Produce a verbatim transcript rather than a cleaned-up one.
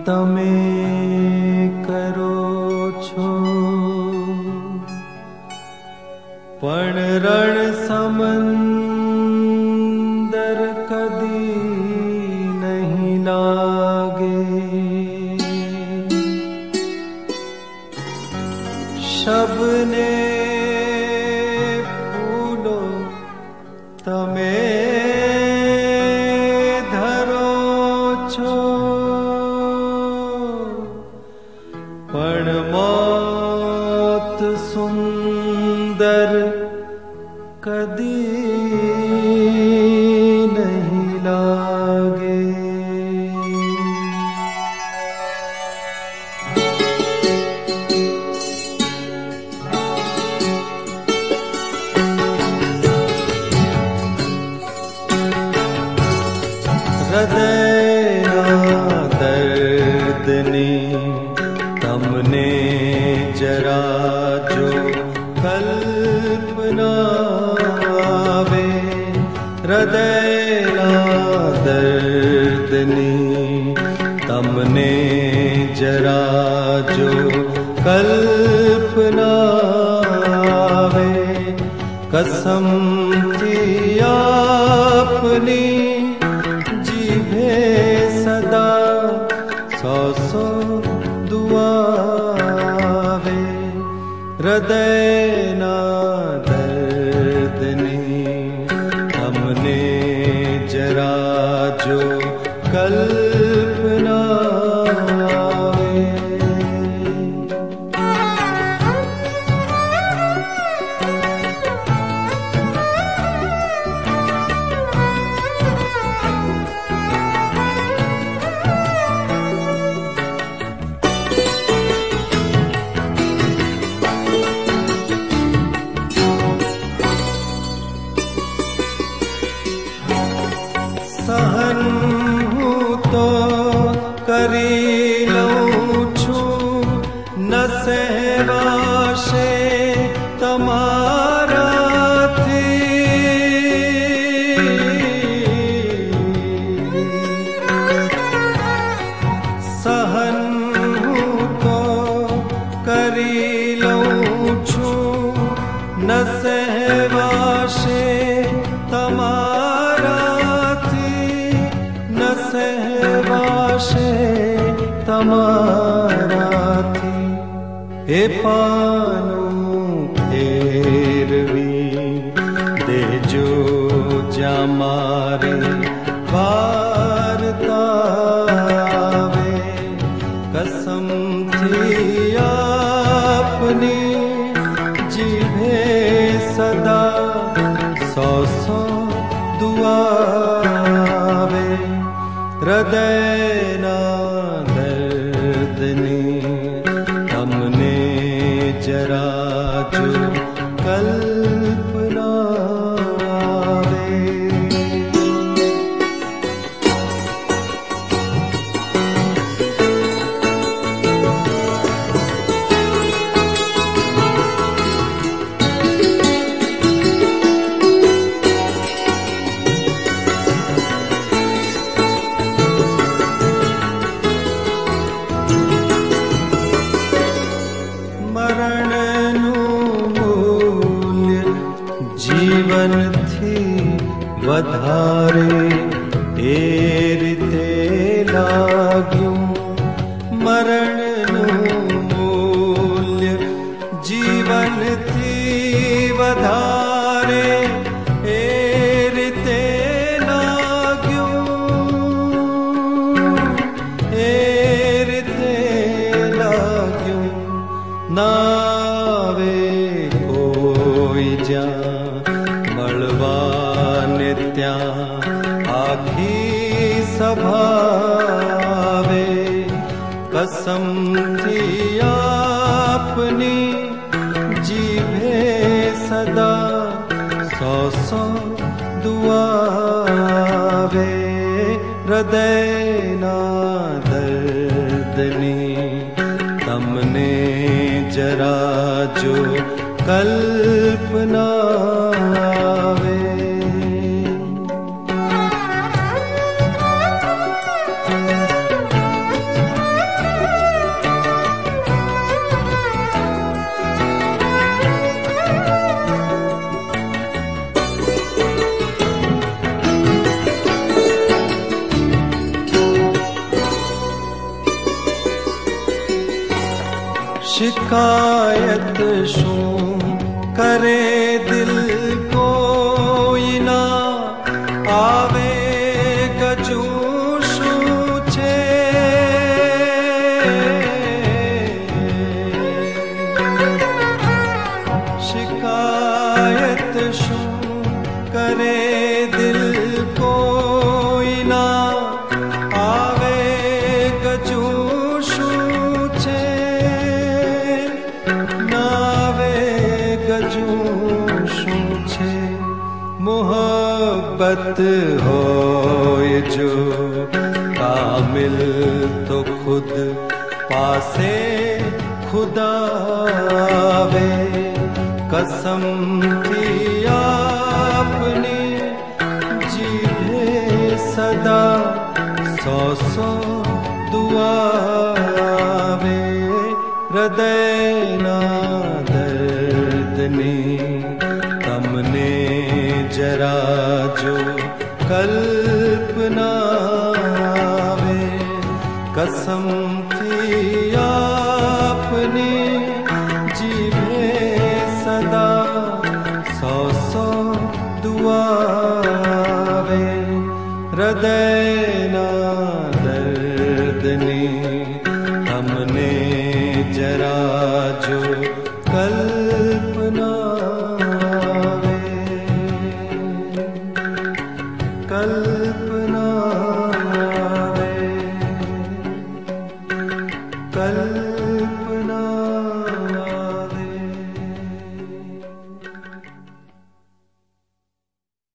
તમે કરો છો પણ રણ સમંદર કદી નહીં લાગે. શબને ફૂલો તમે ધરો છો પણ મોત સુંદર કદી નહીં લાગે. હૃદયના દર્દની તમને જરા જો કલ્પના આવે. હૃદયના દર્દની તમને જરા જો કલ્પના આવે. કસમથી આપની જીભે સદા સો સો દુઆવે. હૃદયના દર્દની તમને જરા જો કલ્પના આવે. સહન હું તો કરી લઉં છું ન સહેવાશે તમારાથી. સહન હું તો કરી લઉં છું ન સહેવાશે તમારાથી. ન સહેવાશે તમારાથી. એ પાનું ફેરવી દેજો જ્યાં મારે વાર્તા આવે. કસમથી આપની જીભે સદા સો સો દુઆવે. હૃદયના દર્દની તમને જરા જો કલ્પના આવે. મરણનું મૂલ્ય જીવનથી વધારે એ રીતે લાગ્યું. મરણનું મૂલ્ય જીવનથી વધારે એ રીતે લાગ્યું. એ રીતે લાગ્યું. નાવે કોઈ જ્યાં મળવાને ત્યાં આખી સભાવે. કસમથી આપની જીભે સદા સો સો દુઆવે. હૃદયના દર્દની તમને જરા જો કલ્પના આવે. शिकायत शू करे दिल कोई ना आवे गजू शू छे शिकायत शू करे दिल कोई ना आवे गजू शू छे मोहब्बत होय जो कामिल तो खुद पासे खुदा आवे कसम थी आपने जीवे सदा सौ सौ दुआ आवे हृदय ना दर्द ने तमने जरा जो कल्पना आवे कसम थी आपने जीवे सदा सौ सौ दुआ आवे हृदय